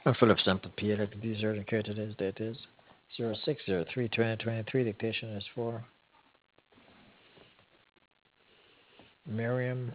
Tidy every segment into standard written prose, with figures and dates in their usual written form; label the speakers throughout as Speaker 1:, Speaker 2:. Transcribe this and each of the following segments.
Speaker 1: Full of sample pediatric disease urgent care today's date is 06/03/2023. Dictation is for Miriam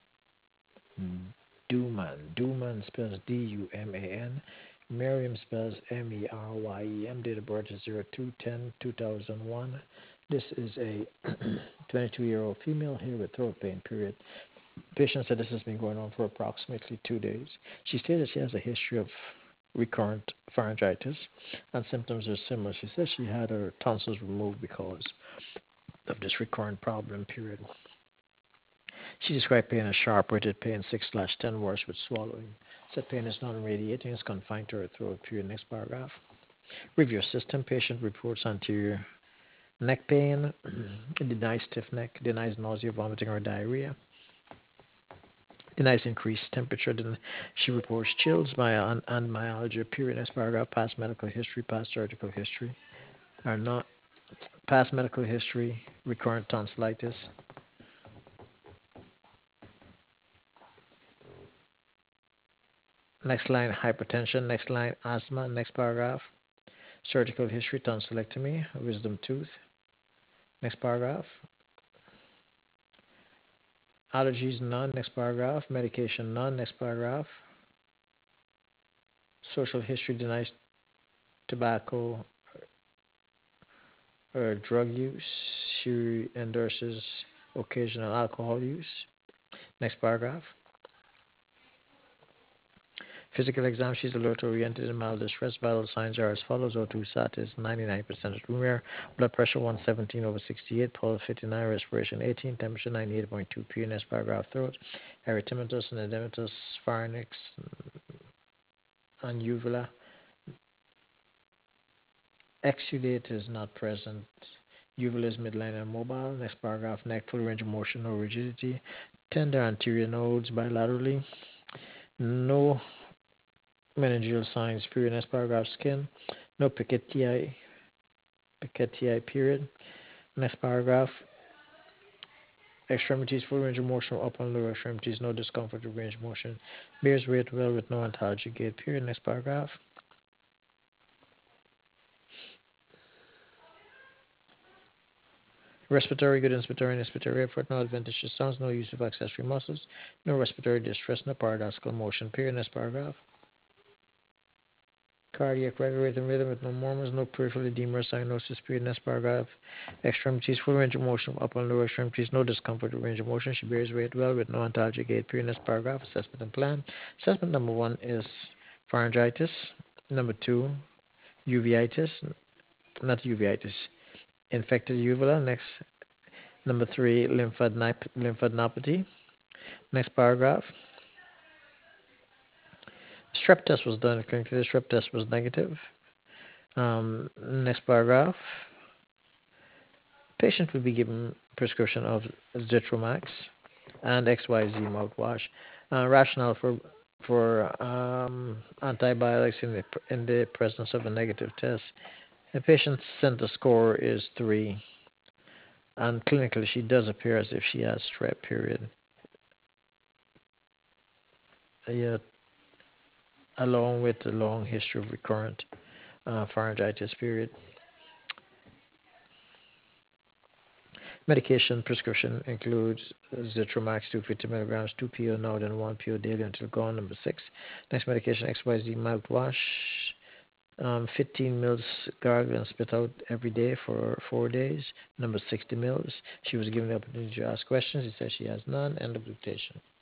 Speaker 1: Duman. Duman spells Duman. Miriam spells Meryem. Date of birth is 02/10/2001. This is a 22-year-old female here with throat pain, period. Patient said this has been going on for approximately 2 days. She stated she has a history of recurrent pharyngitis and symptoms are similar. She said she had her tonsils removed because of this recurrent problem, period. She described pain as sharp, rated pain 6/10, worse with swallowing. Said pain is non-radiating, is confined to her throat, period. Next paragraph. Review system. Patient reports anterior neck pain, denies stiff neck, denies nausea, vomiting, or diarrhea. Denies increased temperature. She reports chills and myalgia, period. Next paragraph. Past medical history, past surgical history. Are not past medical history, recurrent tonsillitis. Next line, hypertension. Next line, asthma. Next paragraph. Surgical history, tonsillectomy, wisdom tooth. Next paragraph. Allergies, none. Next paragraph. Medication, none. Next paragraph. Social history, denies tobacco or drug use. She endorses occasional alcohol use. Next paragraph. Physical exam, she's alert oriented and mild distress. Vital signs are as follows. O2 sat is 99% room air. Blood pressure 117/68. Pulse 59. Respiration 18. Temperature 98.2 P. Next paragraph. Throat. Erythematous and edematous. Pharynx and uvula. Exudate is not present. Uvula is midline and mobile. Next paragraph. Neck full range of motion, no rigidity. Tender anterior nodes bilaterally. No meningeal signs, period. Next paragraph. Skin. No petechiae, period. Next paragraph. Extremities, full range of motion, upper and lower extremities, no discomfort or range of motion. Bears weight well with no ontology gait, period. Next paragraph. Respiratory, good inspiratory and expiratory effort, no adventitious sounds, no use of accessory muscles, no respiratory distress, no paradoxical motion, period. Next paragraph. Cardiac regular rhythm with no murmurs, no peripheral edema or cyanosis, period. Next paragraph. Extremities, full range of motion, upper and lower extremities, no discomfort or range of motion. She bears weight well with no ontology gait, period. Next paragraph. Assessment and plan. Assessment number 1 is pharyngitis. Number 2, uveitis, not uveitis, infected uvula. Next, number 3, lymphadenopathy. Next paragraph. Strep test was done. Clinically, the strep test was negative. Next paragraph. Patient will be given prescription of Zithromax and XYZ mouthwash. Rationale for antibiotics in the presence of a negative test. The patient's center score is 3, and clinically she does appear as if she has strep, period. Yeah, along with a long history of recurrent pharyngitis, period. Medication prescription includes Zithromax 250 milligrams, 2 PO now, then 1 PO daily until gone. Number 6. Next medication, XYZ mouthwash, 15 mils gargle and spit out every day for 4 days. Number 60 mils. She was given the opportunity to ask questions. He said she has none. End of dictation.